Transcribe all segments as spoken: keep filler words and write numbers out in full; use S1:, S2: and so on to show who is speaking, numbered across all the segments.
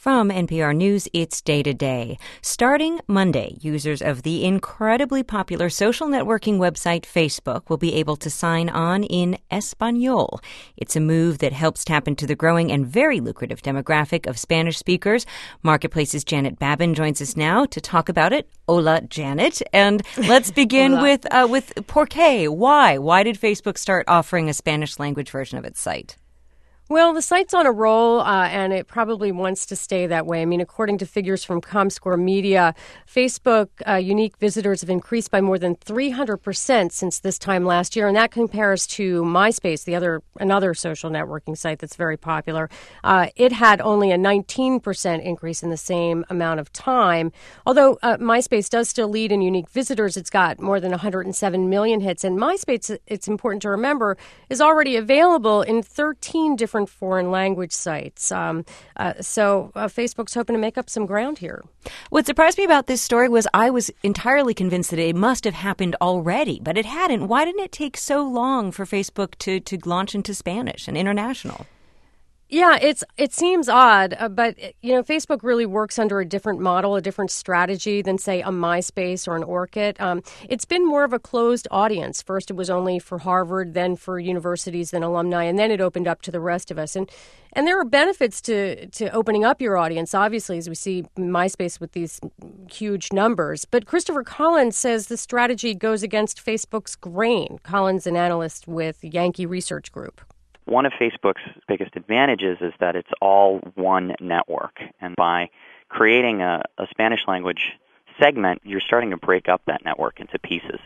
S1: From N P R News, it's Day to Day. Starting Monday, users of the incredibly popular social networking website Facebook will be able to sign on in Espanol. It's a move that helps tap into the growing and very lucrative demographic of Spanish speakers. Marketplace's Janet Babin joins us now to talk about it. Hola, Janet. And let's begin with uh, with por qué. Why? Why did Facebook start offering a Spanish language version of its site?
S2: Well, the site's on a roll, uh, and it probably wants to stay that way. I mean, according to figures from Comscore Media, Facebook uh, unique visitors have increased by more than three hundred percent since this time last year, and that compares to MySpace, the other another social networking site that's very popular. Uh, it had only a nineteen percent increase in the same amount of time. Although uh, MySpace does still lead in unique visitors, it's got more than one hundred seven million hits, and MySpace, it's important to remember, is already available in thirteen different foreign language sites. Um, uh, so uh, Facebook's hoping to make up some ground here.
S1: What surprised me about this story was I was entirely convinced that it must have happened already, but it hadn't. Why didn't it take so long for Facebook to, to launch into Spanish and international?
S2: Yeah, it's it seems odd, uh, but, you know, Facebook really works under a different model, a different strategy than, say, a MySpace or an Orkut. Um, it's been more of a closed audience. First, it was only for Harvard, then for universities, then alumni, and then it opened up to the rest of us. And and there are benefits to, to opening up your audience, obviously, as we see MySpace with these huge numbers. But Christopher Collins says the strategy goes against Facebook's grain. Collins, an analyst with Yankee Research Group.
S3: One of Facebook's biggest advantages is that it's all one network. And by creating a, a Spanish language segment, you're starting to break up that network into pieces.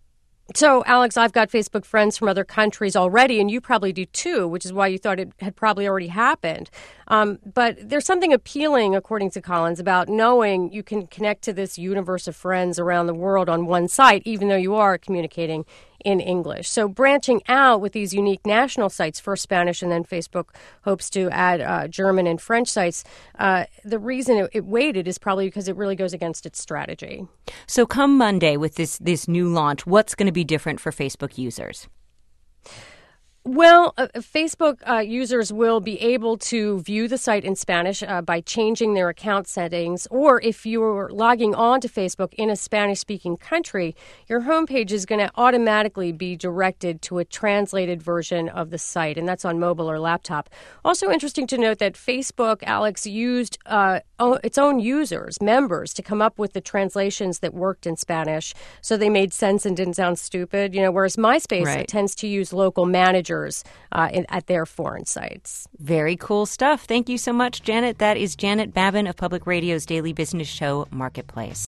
S2: So, Alex, I've got Facebook friends from other countries already, and you probably do too, which is why you thought it had probably already happened. Um, but there's something appealing, according to Collins, about knowing you can connect to this universe of friends around the world on one site, even though you are communicating in English. So branching out with these unique national sites, first Spanish, and then Facebook hopes to add uh, German and French sites, uh, the reason it, it waited is probably because it really goes against its strategy.
S1: So come Monday with this, this new launch, what's going to be different for Facebook users?
S2: Well, uh, Facebook uh, users will be able to view the site in Spanish uh, by changing their account settings, or if you're logging on to Facebook in a Spanish-speaking country, your homepage is going to automatically be directed to a translated version of the site, and that's on mobile or laptop. Also interesting to note that Facebook, Alex, used uh, o- its own users, members, to come up with the translations that worked in Spanish, so they made sense and didn't sound stupid. You know, whereas MySpace
S1: right.
S2: tends to use local managers Uh, in, at their foreign sites.
S1: Very cool stuff. Thank you so much, Janet. That is Janet Babin of Public Radio's daily business show, Marketplace.